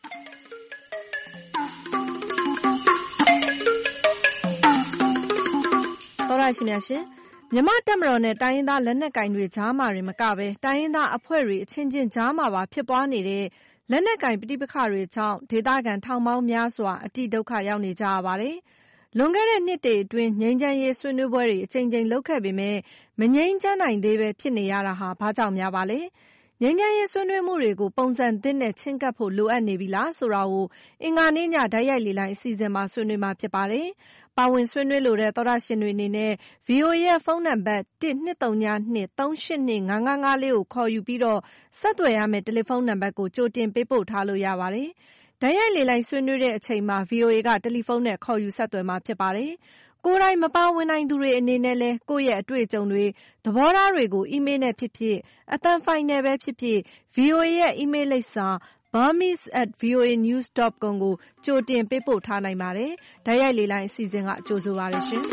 တော်ရရှိမြရှင်မြန်မာတပ်မတော်နဲ့တိုင်းရင်းသားလက်နက်ကိုင်တွေကြားမှာတွေမကဘဲတိုင်းရင်းသားအဖွဲ့တွေအချင်းချင်းကြားမှာပါဖြစ်ပွားနေတဲ့လက်နက်ကိုင်ပဋိပက္ခတွေကြောင့်ဒေသခံထောင်ပေါင်းများစွာအတိဒုက္ခရောက်နေကြရပါတယ်။လွန်ခဲ့တဲ့နှစ်တွေအတွင်းငြိမ်းချမ်းရေးဆွေးနွေးပွဲတွေအကြိမ်ကြိမ်လုပ်ခဲ့ပေမဲ့မငြိမ်းချမ်းနိုင်သေးပဲဖြစ်နေရတာဟာဘာကြောင့်များပါလဲ။ငြိမ်းချမ်းရေးဆွေးနွေးမှုတွေကိုပုံစံသစ်နဲ့ချဉ်းကပ်ဖို့လိုအပ်နေပြီလားဆိုတာကိုအင်္ဂါနေ့ညဓာတ်ရိုက်လေလိုင်းအစီအစဉ်မှာဆွေးနွေးမှာဖြစ်ပါတယ်။ပါဝင်ဆွေးနွေးလိုတဲ့သောတရှင်တွေအနေနဲ့ ဗွီအိုအေ ရဲ့ဖုန်းနံပါတ်တစ်နှစ်သုံးညနှစ်သုံးရှစ်နှစ်ငါးငါးငါးလေးကိုခေါ်ယူပြီးတော့ဆက်သွယ်ရမယ့်တယ်လီဖုန်းနံပါတ်ကိုကြိုတင်ပေးပို့ထားလို့ရပါတယ်။ဓာတ်ရိုက်လေလိုင်းဆွေးနွေးတဲ့အချိန်မှာ ဗွီအိုအေ ကတယ်လီဖုန်းနဲ့ခေါ်ယူဆက်သွယ်မှာဖြစ်ပါတယ်။ကိုယ်တိုင်မပါဝင်နိုင်သူတွေအနေနဲ့လည်းကိုယ့်ရဲ့အတွေ့အကြုံတွေသဘောထားတွေကိုအီးမေးလ်နဲ့ဖြစ်ဖြစ်အသံဖိုင်နဲ့ပဲဖြစ်ဖြစ် ဗွီအိုအေ ရဲ့အီးမေးလ်လိပ်စာ burmese at voanews dot com ကိုကြိုတင်ပေးပို့ထားနိုင်ပါတယ်။ဓာတ်ရိုက်လေလိုင်းအစီအစဉ်ကကြိုဆိုပါရရှင်။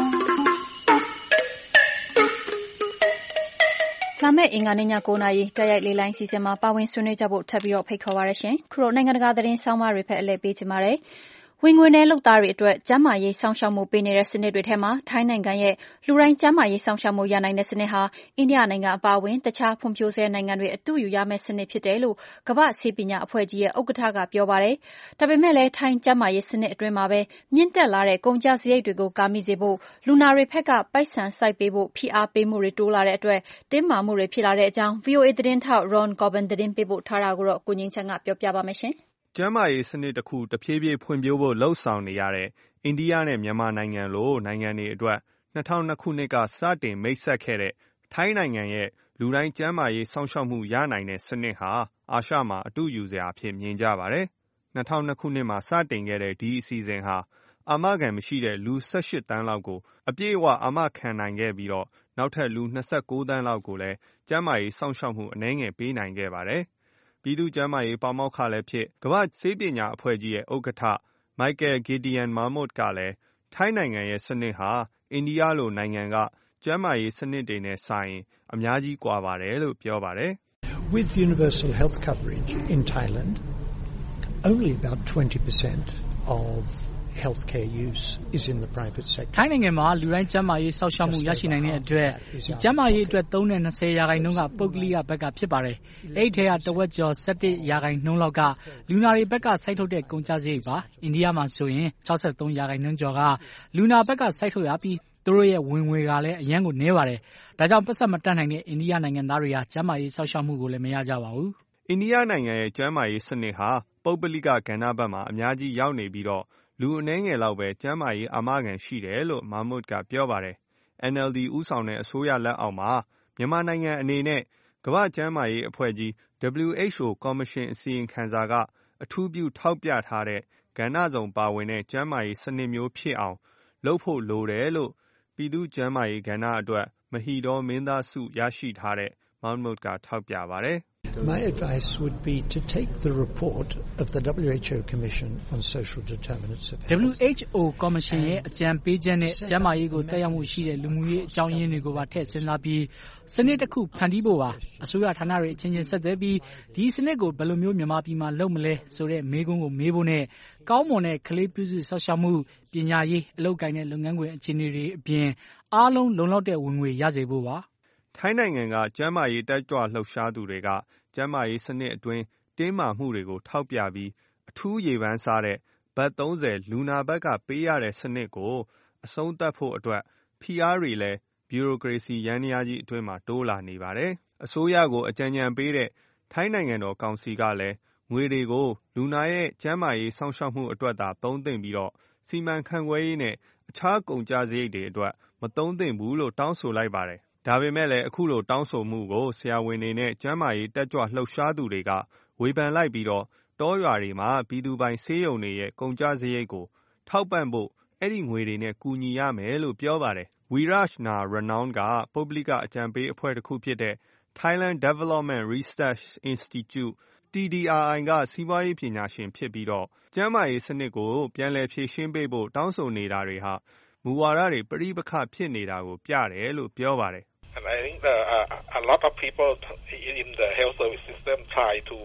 လာမယ့်အင်္ဂါနေ့ည၉နာရီဓာတ်ရိုက်လေလိုင်းအစီအစဉ်မှာပါဝင်ဆွေးနွေးကြဖို့ထပ်ပြီးတော့ဖိတ်ခေါ်ပါရရှင်။ခုတော့နိုင်ငံတကာသတင်းဆောင်းပါးတွေဖက်အလှည့်ပေးချင်ပါတယ်။ဝင်ငွေနဲ့လုပ်သားတွေအတွက်ကျန်းမာရေးစောင့်ရှောက်မှုပေးနေတဲ့စနစ်တွေထဲမှာထိုင်းနိုင်ငံရဲ့လူတိုင်းကျန်းမာရေးစောင့်ရှောက်မှုရနိုင်တဲ့စနစ်ဟာအိန္ဒိယနိုင်ငံအပါအဝင်တခြားဖွံ့ဖြိုးဆဲနိုင်ငံတွေအတူယူရမယ့်စနစ်ဖြစ်တယ်လို့ကမ္ဘာ့ဆေးပညာအဖွဲ့ကြီးရဲ့ဥက္ကဋ္ဌကပြောပါတယ်။ဒါပေမဲ့လည်းထိုင်းကျန်းမာရေးစနစ်အတွင်းမှာပဲမြင့်တက်လာတဲ့ကုန်ကျစရိတ်တွေကိုကာမိစေဖို့လူနာတွေဘက်ကပိုက်ဆံစိုက်ပေးဖို့ဖိအားပေးမှုတွေတိုးလာတဲ့အတွက်တင်းမာမှုတွေဖြစ်လာတဲ့အကြောင်း ဗွီအိုအေ သတင်းထောက် Ron Corbin သတင်းပေးပို့ထားတာကိုတော့ကိုငြိမ်းချမ်းကပြောပြပါမယ်ရှင်။ကျန်းမာရေးစနစ်တစ်ခုတဖြည်းဖြည်းဖွံ့ဖြိုးဖို့လှုံ့ဆော်နေရတဲ့အိန္ဒိယနဲ့မြန်မာနိုင်ငံလိုနိုင်ငံတွေအတွက်၂၀၀၂ခုနှစ်ကစတင်မိတ်ဆက်ခဲ့တဲ့ထိုင်းနိုင်ငံရဲ့လူတိုင်းကျန်းမာရေးစောင့်ရှောက်မှုရနိုင်တဲ့စနစ်ဟာအာရှမှာအတူယူစရာအဖြစ်မြင်ကြပါတယ်။၂၀၀၂ခုနှစ်မှာစတင်ခဲ့တဲ့ဒီအစီအစဉ်ဟာအာမခံမရှိတဲ့လူ၁၈သန်းလောက်ကိုအပြည့်အဝအာမခံနိုင်ခဲ့ပြီးတော့နောက်ထပ်လူ၂၉သန်းလောက်ကိုလည်းကျန်းမာရေးစောင့်ရှောက်မှုအနည်းငယ်ပေးနိုင်ခဲ့ပါတယ်။ပြည်သူ့ကျန်းမာရေးပါမောက္ခလည်းဖြစ်ကမ္ဘာ့ဆေးပညာအဖွဲ့ကြီးရဲ့ဥက္ကဋ္ဌ Michael Gideon Mahmood ကလည်းထိုင်းနိုင်ငံရဲ့စနစ်ဟာအိန္ဒိယလိုနိုင်ငံကကျန်းမာရေးစနစ်တွေနဲ့စာရင်အများကြီးကွာပါတယ်လို့ပြောပါတယ် With universal health coverage in Thailand, only about twenty percent of healthcare use is in the private sector. ထိုင်းနိုင်ငံမှာလူတိုင်းကျန်းမာရေးစောင့်ရှောက်မှုရရှိနိုင်တဲ့အတွက်ဒီကျန်းမာရေးအတွက်သုံးတဲ့twentyရာခိုင်နှုန်းကပုဂ္ဂလိကဘက်ကဖြစ်ပါတယ်။အဲ့ဒီထဲကတဝက်ကျော်seventeenရာခိုင်နှုန်းလောက်ကလူနာတွေဘက်ကစိုက်ထုတ်တဲ့ကုန်ကျစရိတ်ပါ။အိန္ဒိယမှာဆိုရင်sixty-threeရာခိုင်နှုန်းကျော်ကလူနာဘက်ကစိုက်ထုတ်ရပြီးသူတို့ရဲ့ဝင်ငွေကလည်းအရန်ကိုနည်းပါတယ်။ဒါကြောင့်ပတ်သက်မတတ်နိုင်တဲ့အိန္ဒိယနိုင်ငံသားတွေဟာကျန်းမာရေးစောင့်ရှောက်မှုကိုလည်းမရကြပါဘူး။အိန္ဒိယနိုင်ငံရဲ့ကျန်းမာရေးစနစ်ဟာပုဂ္ဂလိကကဏ္ဍဘက်မှာအများကြီးရောက်နေပြီးတော့လူအနည်းငယ်လောက်ပဲကျန်းမာရေးအာမခံရှိတယ်လို့မာမွတ်ကပြောပါတယ်။ N L D ဦးဆောင်တဲ့အစိုးရလက်အောက်မှာမြန်မာနိုင်ငံအနေနဲ့ကမ္ဘာ့ကျန်းမာရေးအဖွဲ့ကြီး W H O ကော်မရှင်အစီရင်ခံစာကအထူးပြုထောက်ပြထားတဲ့ကဏ္ဍစုံပါဝင်တဲ့ကျန်းမာရေးစနစ်မျိုးဖြစ်အောင်လုပ်ဖို့လိုတယ်လို့ပြည်သူ့ကျန်းမာရေးကဏ္ဍအတွက်မဟီဒေါမင်းသားစုရရှိထားတဲ့မာမွတ်ကထောက်ပြပါတယ်။ My advice would be to take the report of the W H O Commission on Social Determinants of Health. W H O ကော်မရှင်ရဲ့အကြံပေးချက်နဲ့ကျန်းမာရေးကိုတက်ရောက်မှုရှိတဲ့လူမှုရေးအကြောင်းရင်းတွေကိုပါထည့်စဉ်းစားပြီးစနစ်တစ်ခုဖန်တီးဖို့ပါအစိုးရဌာနတွေအချင်းချင်းဆက်သွယ်ပြီးဒီစနစ်ကိုဘယ်လိုမျိုးမြန်မာပြည်မှာလုပ်မလဲဆိုတဲ့မေးခွန်းကိုမေးဖို့နဲ့ကောင်းမွန်တဲ့ကလေးပြုစုဆောက်ရှောက်မှုပညာရေးအလုပ်ကိုင်တဲ့လုပ်ငန်းခွင်အခြေအနေတွေအပြင်အားလုံးလုံလောက်တဲ့ဝင်ငွေရစေဖို့ပါထိုင်းနိုင်ငံကကျန်းမာရေးတက်ကြွလှုပ်ရှားသူတွေကကျန်းမာရေးစနစ်အတွင်းတင်းမာမှုတွေကိုထောက်ပြပြီးအထူးရေပန်းစားတဲ့ဘတ်thirtyလူနာဘက်ကပေးရတဲ့စနစ်ကိုအဆုံးသတ်ဖို့အတွက်ဖိအားတွေလည်းဘျူရိုကရေစီရန်ရာကြီးအတွင်းမှာတိုးလာနေပါတယ်။အစိုးရကိုအကြံဉာဏ်ပေးတဲ့ထိုင်းနိုင်ငံတော်ကောင်စီကလည်းငွေတွေကိုလူနာရဲ့ကျန်းမာရေးစောင့်ရှောက်မှုအတွက်သာသုံးသင့်ပြီးတော့စီမံခန့်ခွဲရေးနဲ့အခြားကုန်ကျစရိတ်တွေအတွက်မသုံးသင့်ဘူးလို့တောင်းဆိုလိုက်ပါတယ်။ဒါပေမဲ့လည်းအခုလိုတောင်းဆိုမှုကိုဆရာဝန်တွေနဲ့ကျန်းမာရေးတက်ကြွလှုပ်ရှားသူတွေကဝေဖန်လိုက်ပြီးတော့တောရွာတွေမှာပြည်သူပိုင်ဆေးရုံတွေရဲ့ကုန်ကျစရိတ်ကိုထောက်ပံ့ဖို့အဲ့ဒီငွေတွေနဲ့ကူညီရမယ်လို့ပြောပါတယ်။ Wirajna Renown ကပုဂ္ဂလိကအကြံပေးအဖွဲ့တစ်ခုဖြစ်တဲ့ Thailand Development Research Institute T D R I ကစီးပွားရေးပညာရှင်ဖြစ်ပြီးတော့ကျန်းမာရေးစနစ်ကိုပြန်လည်ဖြည့်ရှင်းပေးဖို့တောင်းဆိုနေတာတွေဟာမူဝါဒတွေပရိပခဖြစ်နေတာကိုပြတယ်လို့ပြောပါတယ်။ And I think the, uh, a lot of people in the health service system try to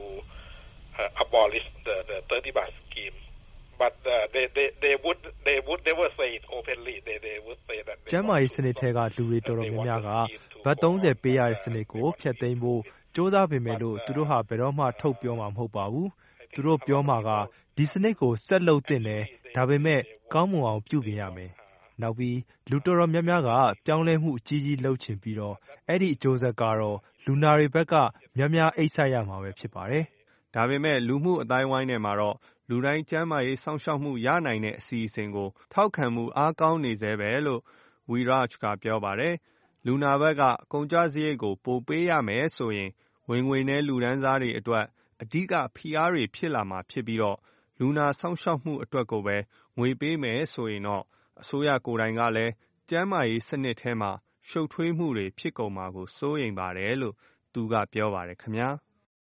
uh, abolish the, the thirty baht scheme, but uh, they, they, they would they would never say it openly. They, they would say that. ကျန်းမာရေးစနစ်ထဲကလူတွေတော်တော်များများကဘတ်thirtyပေးရတဲ့စနစ်ကိုဖျက်သိမ်းဖို့ကြိုးစားပေမဲ့လို့သူတို့ဟာဘယ်တော့မှထုတ်ပြောမှာမဟုတ်ပါဘူး။သူတို့ပြောမှာကဒီစနစ်ကိုဆက်လုပ်သင့်တယ်ဒါပေမဲ့ကောင်းမွန်အောင်ပြုပြင်ရမယ်။နောက်ပြီးလူတော်တော်များများကပြောင်းလဲမှုအကြီးကြီးလုပ်ချင်ပြီးတော့အဲ့ဒီအကျိုးဆက်ကတော့လူနာတွေဘက်ကများများအိတ်ဆက်ရမှာပဲဖြစ်ပါတယ်။ဒါပေမဲ့လူမှုအတိုင်းဝိုင်းထဲမှာတော့လူတိုင်းကျန်းမာရေးစောင့်ရှောက်မှုရနိုင်တဲ့အစီအစဉ်ကိုထောက်ခံမှုအားကောင်းနေသေးပဲလို့ Wiraj ကပြောပါတယ်။လူနာဘက်ကကုန်ကျစရိတ်ကိုပိုပေးရမယ်ဆိုရင်ဝင်ငွေနဲ့လူဒန်းစားတွေအတွက်အဓိကဖိအားတွေဖြစ်လာမှာဖြစ်ပြီးတော့လူနာစောင့်ရှောက်မှုအတွက်ကိုပဲငွေပေးမယ်ဆိုရင်တော့အစိုးရကိုယ်တိုင်ကလည်းကျန်းမာရေးစနစ်ထဲမှာရှုပ်ထွေးမှုတွေဖြစ်ကုန်မှာကိုစိုးရိမ်ပါတယ်လို့သူကပြောပါတယ်ခင်ဗျာ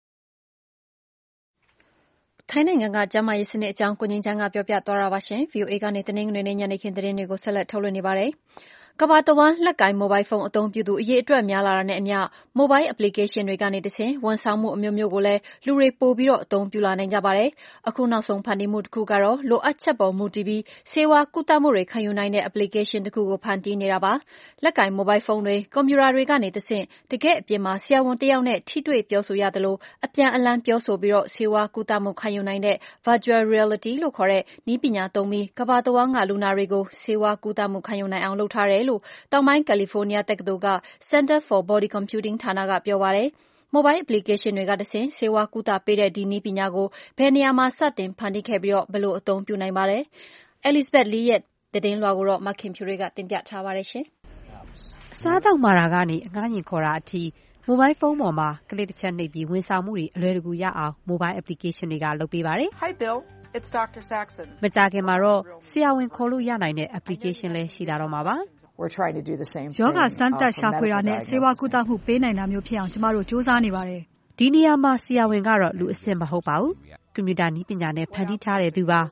ထိုင်းနိုင်ငံကကျန်းမာရေးစနစ်အကြောင်းကိုငင်းချမ်းကပြောပြသွားတာပါရှင် V O A ကနေတနင်္ဂနွေနေ့ညနေခင်းသတင်းတွေကိုဆက်လက်ထုတ်လွှင့်နေပါတယ်ကမ္ဘာတဝန်းလက်ကိုင်မိုဘိုင်းဖုန်းအသုံးပြုသူအရေးအတွက်များလာတာနဲ့အမျှမိုဘိုင်း application တွေကနေတဆင့်ဝန်ဆောင်မှုအမျိုးမျိုးကိုလည်းလူတွေပိုပြီးတော့အသုံးပြုလာနိုင်ကြပါတယ်။အခုနောက်ဆုံးဖန်တီးမှုတစ်ခုကတော့လိုအပ်ချက်ပေါ်မူတည်ပြီးဆေးဝါးကုသမှုတွေခံယူနိုင်တဲ့ application တစ်ခုကိုဖန်တီးနေတာပါ။လက်ကိုင်မိုဘိုင်းဖုန်းတွေကွန်ပျူတာတွေကနေတဆင့်တကယ့်အပြင်မှာဆရာဝန်တစ်ယောက်နဲ့ထိတွေ့ပြောဆိုရသလိုအပြန်အလှန်ပြောဆိုပြီးတော့ဆေးဝါးကုသမှုခံယူနိုင်တဲ့ virtual reality လို့ခေါ်တဲ့နည်းပညာသုံးပြီးကမ္ဘာတဝန်းကလူနာတွေကိုဆေးဝါးကုသမှုခံယူနိုင်အောင်လုပ်ထားတယ်လို့တောင်ပိုင်းကယ်လီဖိုးနီးယားတက္ကသိုလ်က Center for Body Computing ဌာနကပြောပါတယ်။ mobile application တွေကတဆင့်ဆေးဝါးကုသပေးတဲ့ဒီနည်းပညာကိုဘယ်နေရာမှာစတင်ဖန်တီးခဲ့ပြီးတော့ဘယ်လိုအသုံးပြုနိုင်ပါလဲ။ Elizabeth Lee ရဲ့သတင်းလွှာကိုတော့မခင်ဖြူတွေကတင်ပြထားပါတယ်ရှင်။အစားအသောက်မာတာကနေအငှားရင်ခေါ်တာအထိမိုဘိုင်းဖုန်းပေါ်မှာကလစ်တစ်ချက်နှိပ်ပြီးဝန်ဆောင်မှုတွေအလွယ်တကူရအောင် mobile application တွေကလုပ်ပေးပါတယ်။ Hi Bill.It's Doctor Saxon. မကြခင်မှာတော့ဆရာဝန်ခေါ်လို့ရနိုင်တဲ့ application လည်းရှိလာတော့မှာပါ။ We're trying to do the same thing. ယောဂစမ်းသပ်ရှာဖွေတာနဲ့ဆေးဝါးကုသမှုပေးနိုင်တာမျိုးဖြစ်အောင်ကျမတို့စူးစမ်းနေပါတယ်။ဒီနေရာမှာဆရာဝန်ကတော့လူအဆင့်မဟုတ်ပါဘူး။ကွန်ပျူတာနည်းပညာနဲ့ဖန်တီးထားတဲ့သူပါ။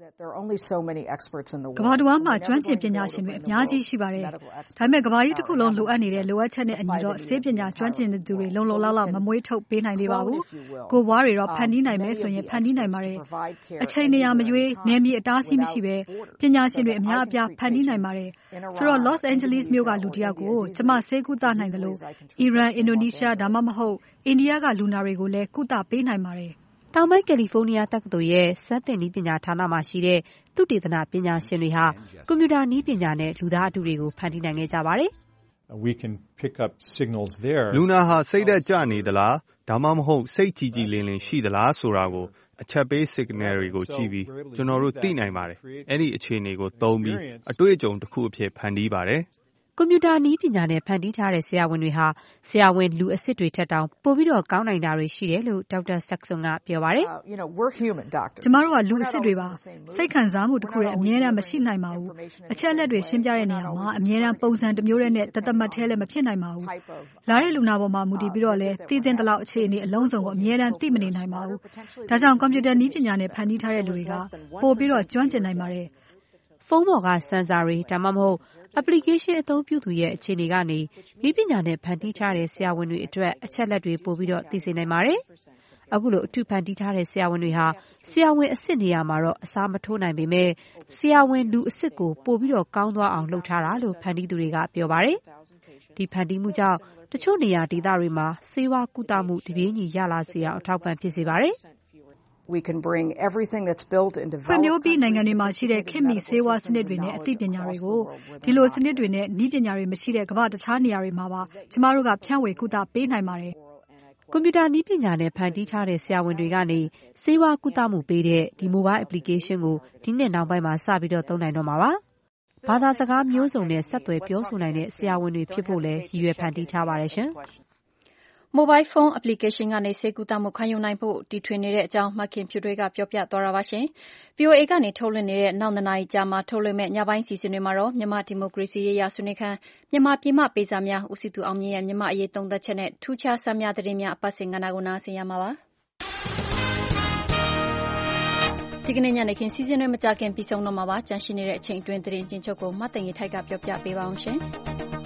ကမ္ဘာတစ်ဝန်းမှာကျွမ်းကျင်ပညာရှင်တွေအများကြီးရှိပါတယ်။ဒါပေမဲ့ကမ္ဘာကြီးတစ်ခုလုံးလိုအပ်နေတဲ့လိုအပ်ချက်နဲ့အညီတော့ဆေးပညာကျွမ်းကျင်သူတွေလုံလုံလောက်လောက်မမွေးထုတ်ပေးနိုင်သေးပါဘူး။ကိုယ်ပွားတွေတော့ဖန်တီးနိုင်မယ်ဆိုရင်ဖန်တီးနိုင်ပါတယ်။အချိန်နေရာမရွေးနယ်မြေအတားအဆီးမရှိပဲပညာရှင်တွေအများအပြားဖန်တီးနိုင်ပါတယ်။ဆိုတော့ Los Angeles မြို့ကလူတစ်ယောက်ကိုကျမဆေးကုသနိုင်တယ်လို့အီရန်၊အင်ဒိုနီးရှားဒါမှမဟုတ်အိန္ဒိယကလူနာတွေကိုလည်းကုသပေးနိုင်ပါတယ်။တောင်ပိုင်းကယ်လီဖိုးနီးယားတက္ကသိုလ်ရဲ့စက်သင်နည်းပညာဌာနမှာရှိတဲ့သုတေသနပညာရှင်တွေဟာကွန်ပျူတာနည်းပညာနဲ့လူသားအတုတွေကိုဖန်တီးနိုင်ခဲ့ကြပါတယ်။ We can pick up signals there. လူနာဟာစိတ်ဓာတ်ကျနေသလားဒါမှမဟုတ်စိတ်ကြည်ကြည်လင်လင်ရှိသလားဆိုတာကိုအချက်ပေး signal တွေကိုကြည့်ပြီးကျွန်တော်တို့သိနိုင်ပါတယ်။အဲ့ဒီအခြေအနေကိုသုံးပြီးအတွေ့အကြုံတစ်ခုအဖြစ်ဖန်တီးပါတယ်။ကွန်ပျူတာနည်းပညာနဲ့ဖန်တီးထားတဲ့ဆရာဝန်တွေဟာဆရာဝန်လူအစစ်တွေထက်တောင်ပိုပြီးတော့ကောင်းနိုင်တာတွေရှိတယ်လို့ဒေါက်တာ Saxon ကပြောပါတယ်။ "ကျမတို့ကလူအစစ်တွေပါ။စိတ်ခံစားမှုတစ်ခုတည်းအမြဲတမ်းမရှိနိုင်ပါဘူး။အချက်အလက်တွေရှင်းပြတဲ့နေရာမှာအမြဲတမ်းပုံစံတစ်မျိုးတည်းနဲ့တသမတ်ထဲလည်းမဖြစ်နိုင်ပါဘူး။လာတဲ့လူနာပေါ်မှာမူတည်ပြီးတော့လည်းသိသင့်သလောက်အခြေအနေအလုံးစုံကိုအမြဲတမ်းသိမနေနိုင်ပါဘူး။ဒါကြောင့်ကွန်ပျူတာနည်းပညာနဲ့ဖန်တီးထားတဲ့လူတွေကပိုပြီးတော့ကျွမ်းကျင်နိုင်ပါတယ်။ဖုန်းပေါ်ကဆင်ဆာတွေဒါမှမဟုတ် application အသုံးပြုသူရဲ့အခြေအနေကနေနည်းပညာနဲ့ဖန်တီးထားတဲ့ဆရာဝန်တွေအတွက်အချက်လက်တွေပို့ပြီးတော့သိစေနိုင်ပါတယ်။အခုလိုအထူးဖန်တီးထားတဲ့ဆရာဝန်တွေဟာဆရာဝန်အစစ်နေရာမှာတော့အစားမထိုးနိုင်ပေမဲ့ဆရာဝန်လူအစစ်ကိုပို့ပြီးတော့ကောင်းသွားအောင်လုပ်ထားတာလို့ဖန်တီးသူတွေကပြောပါတယ်။ဒီဖန်တီးမှုကြောင့်တချို့နေရာဒေသတွေမှာဆေးဝါးကုသမှုတပြေးညီရလာစေအောင်အထောက်ပံ့ဖြစ်စေပါတယ်။ We can bring everything that's built in developed ဖွံ့ဖြိုးပြီးနိုင်ငံတွေမှာရှိတဲ့ခေတ်မီဆေးဝါးစနစ်တွေနဲ့အသိပညာတွေကိုဒီလိုစနစ်တွေနဲ့နည်းပညာတွေမရှိတဲ့ကမ္ဘာတခြားနေရာတွေမှာပါကျမတို့ကဖြန့်ဝေကုသပေးနိုင်ပါတယ်။ကွန်ပျူတာနည်းပညာနဲ့ဖန်တီးထားတဲ့ဆရာဝန်တွေကနေဆေးဝါးကုသမှုပေးတဲ့ဒီ mobile application ကိုဒီနှစ်နောက်ပိုင်းမှာစပြီးတော့သုံးနိုင်တော့မှာပါ။ဘာသာစကားမျိုးစုံနဲ့ဆက်သွယ်ပြောဆိုနိုင်တဲ့ဆရာဝန်တွေဖြစ်ဖို့လည်းရည်ရွယ်ဖန်တီးထားပါတယ်ရှင်။ Mobile phone application ကနေဆေးကုသမှုခံယူနိုင်ဖို့တီထွင်နေတဲ့အကြောင်းမခင်ဖြူတွေကပြောပြသွားတာပါရှင်။ V O A ကနေထုတ်လွှင့်နေတဲ့နောက်နှစ်နာရီကြာမှထုတ်လွှင့်မဲ့ညပိုင်းစီစဉ်တွေမှာတော့မြန်မာဒီမိုကရေစီရေးရာဆွေးနွေးခန်းမြန်မာပြည်မပေးစာများဦးစီးသူအောင်မြင့်ရဲ့မြန်မာအရေးသုံးသပ်ချက်နဲ့ထူးခြားဆန်းများသတင်းများအပတ်စဉ်ကဏ္ဍကိုနားဆင်ရမှာပါ။ဒီကနေ့ညနေခင်းစီစဉ်တွေမကြခင်ပြီးဆုံးတော့မှာပါ။ကြန့်ရှိနေတဲ့အချိန်အတွင်းသတင်းချင်းချုပ်ကိုမသိင်္ဂီထိုက်ကပြောပြပေးပါအောင်ရှင်။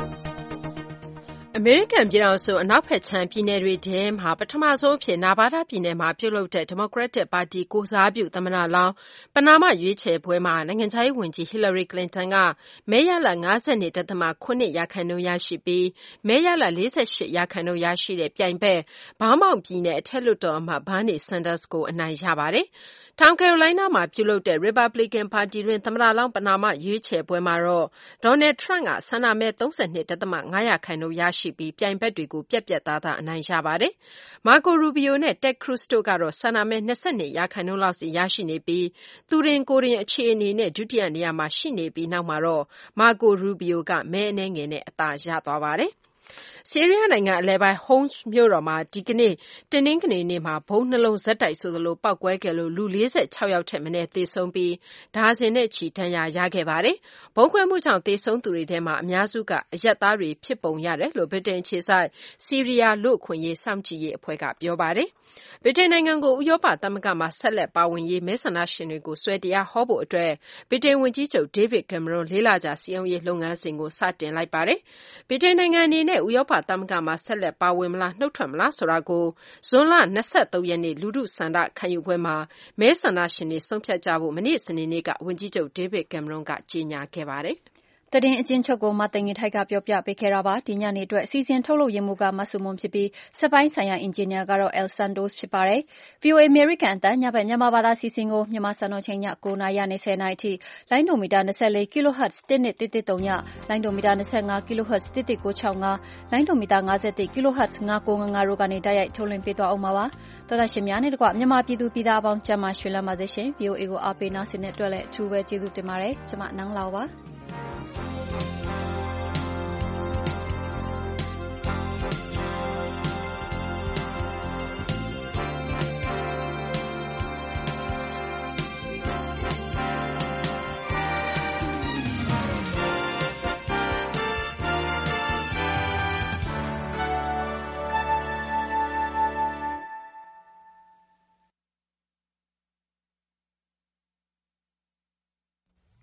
အမေရိကန်ပြည်ထောင်စုအနောက်ဘက်ခြမ်းပြည်နယ်တွေထဲမှာပထမဆုံးအဖြစ်နာဗားဒါးပြည်နယ်မှာပြုလုပ်တဲ့ဒီမိုကရက်တစ်ပါတီကိုယ်စားပြုသမ္မတလောင်းပဏာမရွေးချယ်ပွဲမှာနိုင်ငံခြားရေးဝန်ကြီး Hillary Clinton ကမဲရလဒ် ၅၂.၇ ရာခိုင်နှုန်းရရှိပြီးမဲရလဒ် ၄၈ ရာခိုင်နှုန်းရရှိတဲ့ပြိုင်ဘက်ဗားမောင့်ပြည်နယ်အထက်လွှတ်တော်အမတ် Bernie Sanders ကိုအနိုင်ရပါတယ်။တောင်ကယ်ရိုလိုင်းနားမှာပြုလုပ်တဲ့ရီပတ်ဘလီကန်ပါတီတွင်းသမ္မတလောင်းပဏာမရွေးချယ်ပွဲမှာတော့ဒေါ်နယ်ထရန့်ကဆန္ဒမဲ ၃၂.၅ ရာခိုင်နှုန်းရရှိပြီးပြိုင်ဘက်တွေကိုပြတ်ပြတ်သားသားအနိုင်ရပါတယ်။ Marco Rubio နဲ့ Ted Cruz တို့ကတော့ဆန္ဒမဲ ၂၂ ရာခိုင်နှုန်းလောက်စီရရှိနေပြီးသူတင်ကိုယ်တင်အခြေအနေနဲ့ဒုတိယနေရာမှာရှိနေပြီးနောက်မှာတော့ Marco Rubio ကမဲအနည်းငယ်နဲ့အသာရသွားပါတယ်။ဆီးရီးယားနိုင်ငံအလယ်ပိုင်း Homs မြို့တော်မှာဒီကနေ့တနင်္ဂနွေနေ့မှာဗုံးနှလုံးဆက်တိုက်ဆိုသလိုပေါက်ကွဲခဲ့လို့လူ၄၆ယောက်ထက်မနည်းသေဆုံးပြီးဒါဇင်နဲ့ချီဒဏ်ရာရခဲ့ပါတယ်။ဗုံးခွဲမှုကြောင့်သေဆုံးသူတွေထဲမှာအများစုကအရပ်သားတွေဖြစ်ပုံရတယ်လို့ဗြိတိန်အခြေစိုက်ဆီးရီးယားလူ့အခွင့်အရေးစောင့်ကြည့်ရေးအဖွဲ့ကပြောပါတယ်။ဗြိတိန်နိုင်ငံကိုဥရောပသမဂ္ဂမှာဆက်လက်ပါဝင်ရေးမဲဆန္ဒရှင်တွေကိုဆွဲတရားဟောဖို့အတွက်ဗြိတိန်ဝန်ကြီးချုပ် David Cameron လေးလကြာစည်းရုံးရေးလုပ်ငန်းစဉ်ကိုစတင်လိုက်ပါတယ်။ဗြိတိန်နိုင်ငံအနေနဲ့ဥရောပသမဂ္ဂမှာဆက်လက်ပါဝင်မလားနှုတ်ထွက်မလားဆိုတာကိုဇွန်လ၂၃ရက်နေ့လူထုဆန္ဒခံယူပွဲမှာမဲဆန္ဒရှင်တွေဆုံးဖြတ်ကြဖို့မနေ့စနေနေ့ကဝန်ကြီးချုပ် David Cameron ကကြေညာခဲ့ပါတယ်။သတင်းအကျဉ်းချုပ်ကိုမသိင်္ဂီထိုက်ကပြောပြပေးခဲ့တာပါဒီညနေအတွက်စီစဉ်ထုတ်လုပ်ရမှုကမဆုမွန်ဖြစ်ပြီးစက်ပိုင်းဆိုင်ရာအင်ဂျင်နီယာကတော့ El Santos ဖြစ်ပါတယ် V O A American အတန်းညဘက်မြန်မာဘာသာစီစဉ်ကိုမြန်မာစံတော်ချိန်ည၉နာရီကနေ၁၀နာရီအထိလိုင်းဒိုမီတာ၂၄ kHz တစ်နှစ်တစ်တစ်သုံးညလိုင်းဒိုမီတာ၂၅ kHz တစ်တစ်ကို၆ငါလိုင်းဒိုမီတာ၅၁ kHz ၅ကိုငါငါတို့ကနေတိုက်ရိုက်ထုတ်လွှင့်ပေးသွားအောင်ပါပါတော်တော်ရှင်များနဲ့တကွမြန်မာပြည်သူပြည်သားအပေါင်းကျမ်းမာရွှင်လန်းပါစေရှင် V O A ကိုအားပေးနားဆင်တဲ့အတွက်လည်းအထူးပဲကျေးဇူးတင်ပါတယ်ကျွန်မနန်းလောက်ပါ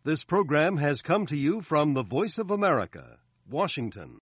This program has come to you from the Voice of America, Washington.